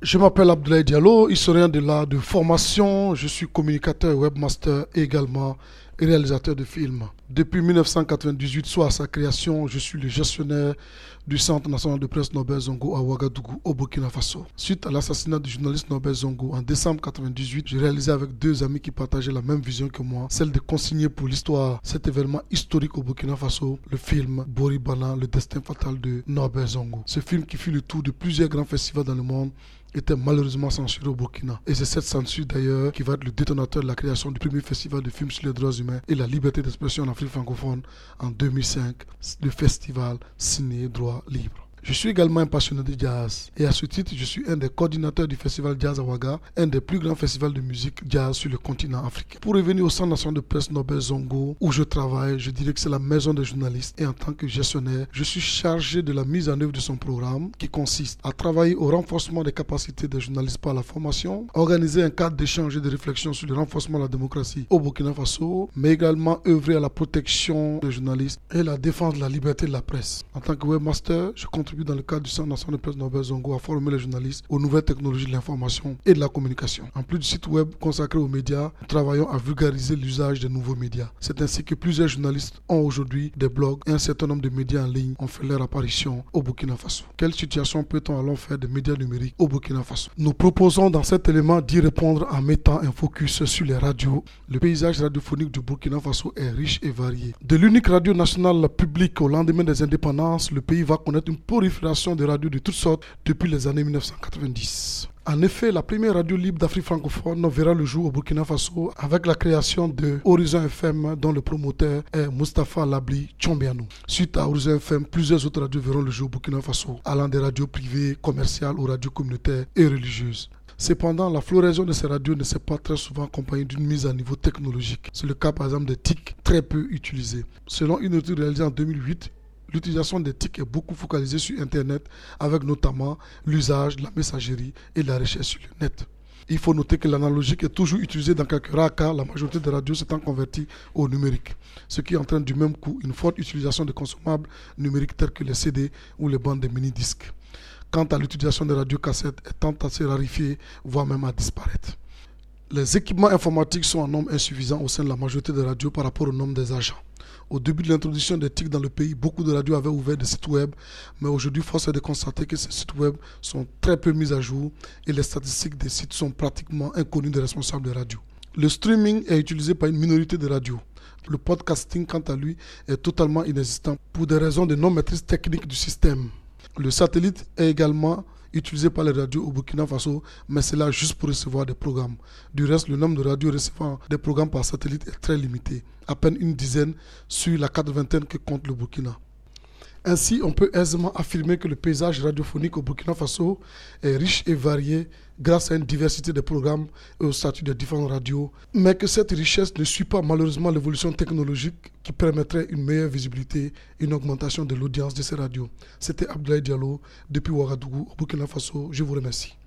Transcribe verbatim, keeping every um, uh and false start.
Je m'appelle Abdoulaye Diallo, historien de l'art de formation. Je suis communicateur et webmaster et également réalisateur de films. Depuis mille neuf cent quatre-vingt-dix-huit, soit à sa création, je suis le gestionnaire du Centre national de presse Norbert Zongo à Ouagadougou, au Burkina Faso. Suite à l'assassinat du journaliste Norbert Zongo en décembre quatre-vingt-dix-huit, j'ai réalisé avec deux amis qui partageaient la même vision que moi, celle de consigner pour l'histoire cet événement historique au Burkina Faso, le film Bori Bana, le destin fatal de Norbert Zongo. Ce film qui fit le tour de plusieurs grands festivals dans le monde était malheureusement censuré au Burkina. Et c'est cette censure d'ailleurs qui va être le détonateur de la création du premier festival de films sur les droits humains et la liberté d'expression en Afrique francophone en deux mille cinq, le festival Ciné Droit Libre. Je suis également un passionné de jazz et à ce titre, je suis un des coordinateurs du festival Jazz à Ouaga, un des plus grands festivals de musique jazz sur le continent africain. Pour revenir au Centre national de presse Norbert Zongo, où je travaille, je dirais que c'est la maison des journalistes et en tant que gestionnaire, je suis chargé de la mise en œuvre de son programme qui consiste à travailler au renforcement des capacités des journalistes par la formation, organiser un cadre d'échange et de réflexion sur le renforcement de la démocratie au Burkina Faso, mais également œuvrer à la protection des journalistes et la défense de la liberté de la presse. En tant que webmaster, je contribue dans le cadre du Centre national de presse Norbert Zongo à former les journalistes aux nouvelles technologies de l'information et de la communication. En plus du site web consacré aux médias, nous travaillons à vulgariser l'usage des nouveaux médias. C'est ainsi que plusieurs journalistes ont aujourd'hui des blogs et un certain nombre de médias en ligne ont fait leur apparition au Burkina Faso. Quelle situation peut-on alors faire des médias numériques au Burkina Faso? Nous proposons dans cet élément d'y répondre en mettant un focus sur les radios. Le paysage radiophonique du Burkina Faso est riche et varié. De l'unique radio nationale publique au lendemain des indépendances, le pays va connaître une prolifération de radios de toutes sortes depuis les années mille neuf cent quatre-vingt-dix. En effet, la première radio libre d'Afrique francophone verra le jour au Burkina Faso avec la création de Horizon F M dont le promoteur est Mustapha Labli Tchombianou. Suite à Horizon F M, plusieurs autres radios verront le jour au Burkina Faso, allant des radios privées, commerciales aux radios communautaires et religieuses. Cependant, la floraison de ces radios ne s'est pas très souvent accompagnée d'une mise à niveau technologique. C'est le cas par exemple des T I C très peu utilisés. Selon une étude réalisée en deux mille huit, l'utilisation des T I C est beaucoup focalisée sur Internet avec notamment l'usage de la messagerie et de la recherche sur le net. Il faut noter que l'analogique est toujours utilisée dans quelques rares cas, la majorité des radios s'étant converties au numérique, ce qui entraîne du même coup une forte utilisation de consommables numériques tels que les C D ou les bandes de mini-disques. Quant à l'utilisation des radiocassettes, elle tend à se raréfier, voire même à disparaître. Les équipements informatiques sont en nombre insuffisant au sein de la majorité des radios par rapport au nombre des agents. Au début de l'introduction des T I C dans le pays, beaucoup de radios avaient ouvert des sites web, mais aujourd'hui, force est de constater que ces sites web sont très peu mis à jour et les statistiques des sites sont pratiquement inconnues des responsables des radios. Le streaming est utilisé par une minorité de radios. Le podcasting, quant à lui, est totalement inexistant pour des raisons de non-maîtrise technique du système. Le satellite est également utilisé par les radios au Burkina Faso, mais c'est là juste pour recevoir des programmes. Du reste, le nombre de radios recevant des programmes par satellite est très limité, à peine une dizaine sur la quatre-vingtaine que compte le Burkina. Ainsi, on peut aisément affirmer que le paysage radiophonique au Burkina Faso est riche et varié grâce à une diversité de programmes et au statut des différentes radios, mais que cette richesse ne suit pas malheureusement l'évolution technologique qui permettrait une meilleure visibilité et une augmentation de l'audience de ces radios. C'était Abdoulaye Diallo depuis Ouagadougou au Burkina Faso. Je vous remercie.